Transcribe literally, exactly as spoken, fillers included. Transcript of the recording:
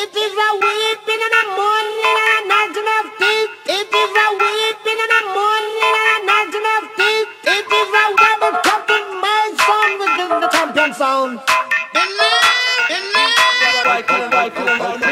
It is a weeping and a mourning and a gnashing of teeth. It is a weeping and a mourning and a gnashing of teeth. It is a double talking my sound, which is the champion sound. Believe, believe.